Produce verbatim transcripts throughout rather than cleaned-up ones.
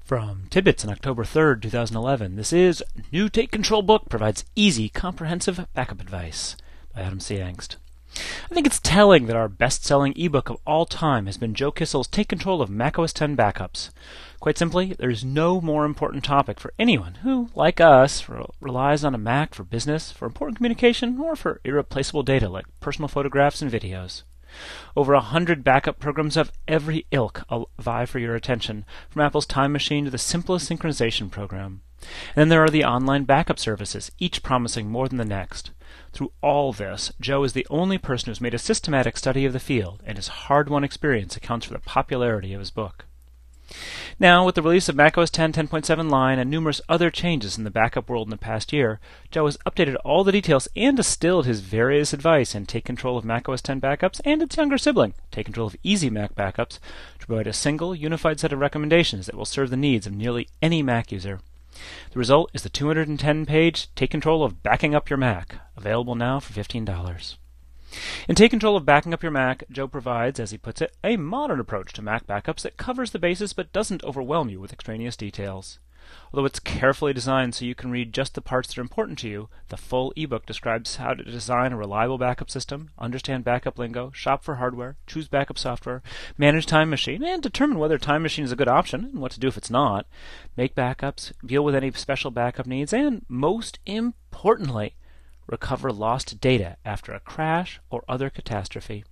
From Tidbits on October third, two thousand eleven, this is New Take Control Book Provides Easy, Comprehensive Backup Advice by Adam C. Angst. I think it's telling that our best-selling ebook of all time has been Joe Kissel's Take Control of Mac O S ten Backups. Quite simply, there's no more important topic for anyone who, like us, re- relies on a Mac for business, for important communication, or for irreplaceable data like personal photographs and videos. Over a hundred backup programs of every ilk vie for your attention, from Apple's Time Machine to the simplest synchronization program. And then there are the online backup services, each promising more than the next. Through all this, Joe is the only person who's made a systematic study of the field, and his hard-won experience accounts for the popularity of his book. Now, with the release of Mac O S ten ten point seven Line and numerous other changes in the backup world in the past year, Joe has updated all the details and distilled his various advice in Take Control of Mac O S ten Backups and its younger sibling, Take Control of Easy Mac Backups, to provide a single, unified set of recommendations that will serve the needs of nearly any Mac user. The result is the two hundred ten page Take Control of Backing Up Your Mac, available now for fifteen dollars. In Take Control of Backing Up Your Mac, Joe provides, as he puts it, a modern approach to Mac backups that covers the bases but doesn't overwhelm you with extraneous details. Although it's carefully designed so you can read just the parts that are important to you, the full ebook describes how to design a reliable backup system, understand backup lingo, shop for hardware, choose backup software, manage Time Machine, and determine whether Time Machine is a good option and what to do if it's not, make backups, deal with any special backup needs, and, most importantly, recover lost data after a crash or other catastrophe.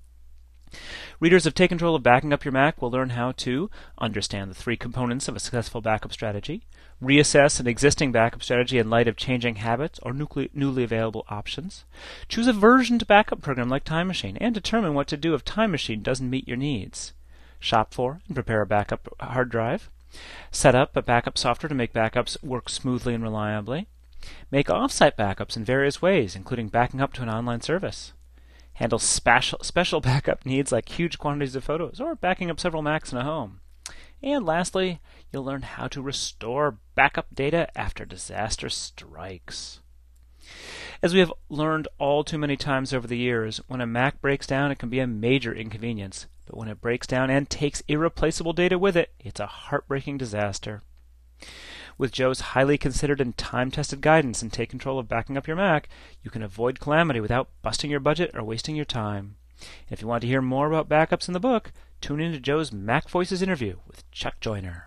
Readers of Take Control of Backing Up Your Mac will learn how to understand the three components of a successful backup strategy, reassess an existing backup strategy in light of changing habits or nucle- newly available options, choose a versioned backup program like Time Machine, and determine what to do if Time Machine doesn't meet your needs, shop for and prepare a backup hard drive, set up a backup software to make backups work smoothly and reliably, make off-site backups in various ways, including backing up to an online service. Handle special, special backup needs like huge quantities of photos or backing up several Macs in a home. And lastly, you'll learn how to restore backup data after disaster strikes. As we have learned all too many times over the years, when a Mac breaks down, it can be a major inconvenience. But when it breaks down and takes irreplaceable data with it, it's a heartbreaking disaster. With Joe's highly considered and time-tested guidance in Take Control of Backing Up Your Mac, you can avoid calamity without busting your budget or wasting your time. And if you want to hear more about backups in the book, tune in to Joe's Mac Voices interview with Chuck Joyner.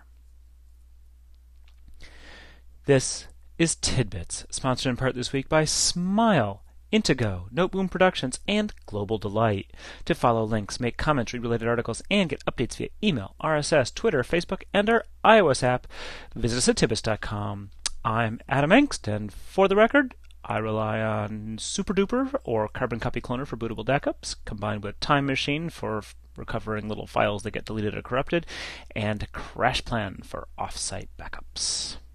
This is Tidbits, sponsored in part this week by Smile, Intego, Noteboom Productions, and Global Delight. To follow links, make comments, read related articles, and get updates via email, R S S, Twitter, Facebook, and our iOS app, visit us at tidbits dot com. I'm Adam Angst, and for the record, I rely on SuperDuper or Carbon Copy Cloner for bootable backups, combined with Time Machine for recovering little files that get deleted or corrupted, and CrashPlan for off-site backups.